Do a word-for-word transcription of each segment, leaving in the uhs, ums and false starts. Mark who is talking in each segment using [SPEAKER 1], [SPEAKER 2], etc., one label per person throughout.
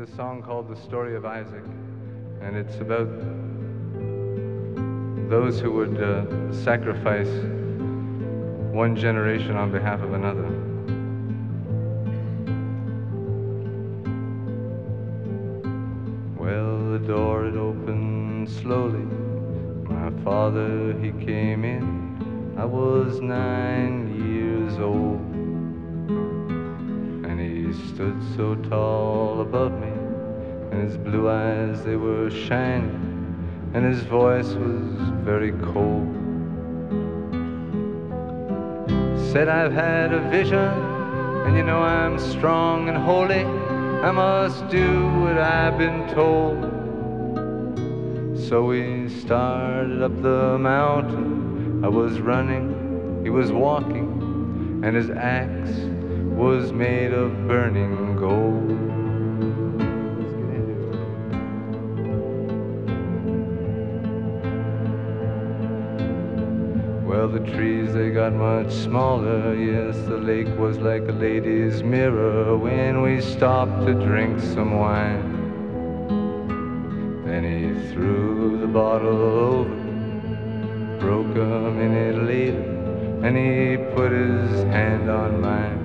[SPEAKER 1] a song called The Story of Isaac, and it's about those who would uh, sacrifice one generation on behalf of another. Well, the door it opened slowly. My father, he came in. I was nine years old, and he stood so tall above me, and his blue eyes, they were shining, and his voice was very cold. Said, I've had a vision, and you know I'm strong and holy. I must do what I've been told. So we started up the mountain. I was running, he was walking, and his axe was made of burning gold. Well, the trees, they got much smaller. Yes, the lake was like a lady's mirror when we stopped to drink some wine. Then he threw the bottle over, broke a minute later, and he put his hand on mine.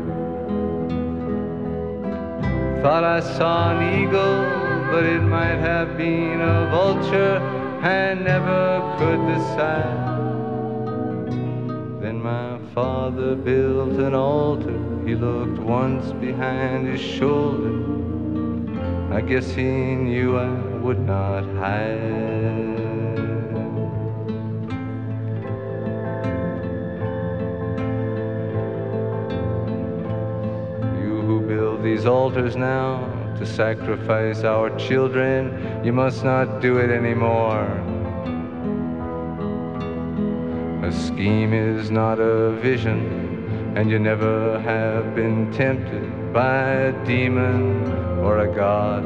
[SPEAKER 1] Thought I saw an eagle, but it might have been a vulture. I never could decide. Then my father built an altar. He looked once behind his shoulder. I guess he knew I would not hide. You who build these altars now to sacrifice our children, you must not do it anymore. A scheme is not a vision, and you never have been tempted by a demon or a god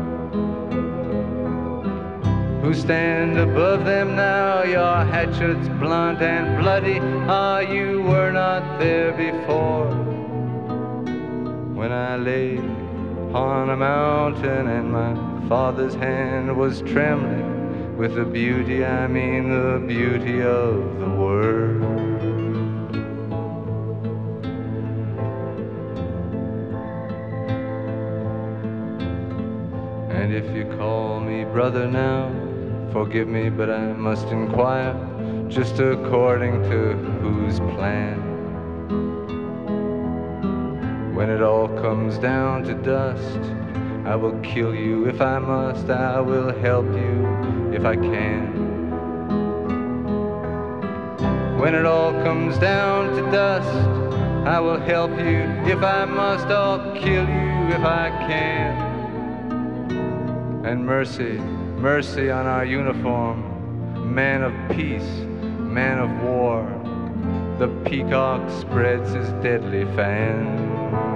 [SPEAKER 1] who stand above them now. Your hatchets blunt and bloody. Ah, you were not there before. When I lay on a mountain and my father's hand was trembling with the beauty, I mean the beauty of the word. And if you call me brother now, forgive me, but I must inquire, just according to whose plan? When it all comes down to dust, I will kill you if I must. I will help you if I can. When it all comes down to dust, I will help you if I must. I'll kill you if I can. And mercy, mercy on our uniform. Man of peace, man of war. The peacock spreads his deadly fan.